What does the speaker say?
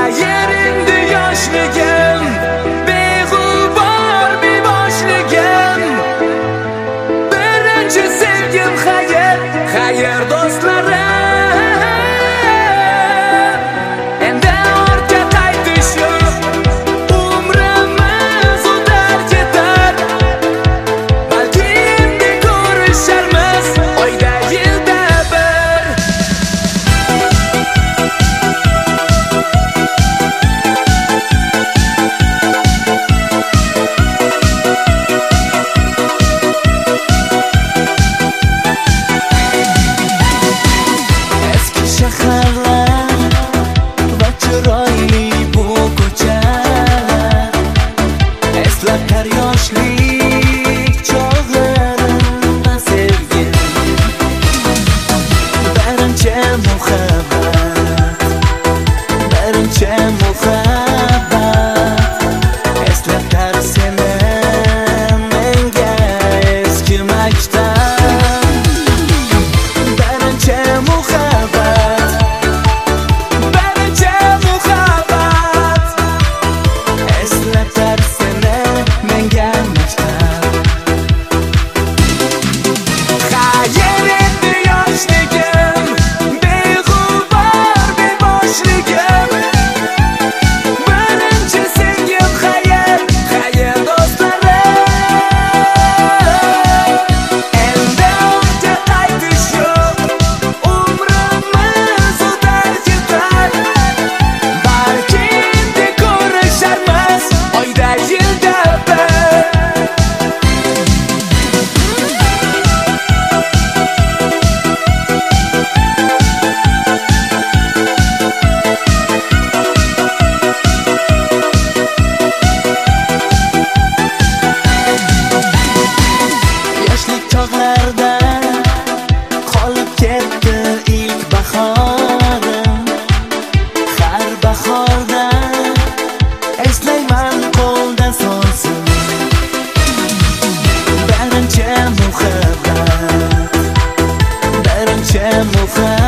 Qayerinde yoshligim, beg'ubor beboshligim. Birinchi sevgim xayr, xayr do'stlarim. Endi ortga qaytish yo'q, umrimiz o'tar ketar. Balki endi ko'risharmiz oyda yilda bir. Eski shaharlar va chiroyli bu ko'chalar eslatar yoshlik chog'larimni sevgim. Birinchi muhabbat, birinchi muhabbat eslatar seni menga eski maktab. Birinchi muhabbat, birinchi muhabbat eslatar seni menga maktab. Qayerinde yoshligim, beg'ubor beboshligim. Birinchi sevgim xayr, xayr do'stlarim. Endi ortga qaytish yo'q, umrimiz o'tar ketar. Balki endi ko'risharmiz oyda yilda bir. Yoshlik chog'larda qolib ketdi ilk bahorim. Har bahorda eslayman qo'lda so'zim. Birinchi muhabbat, birinchi muhabbat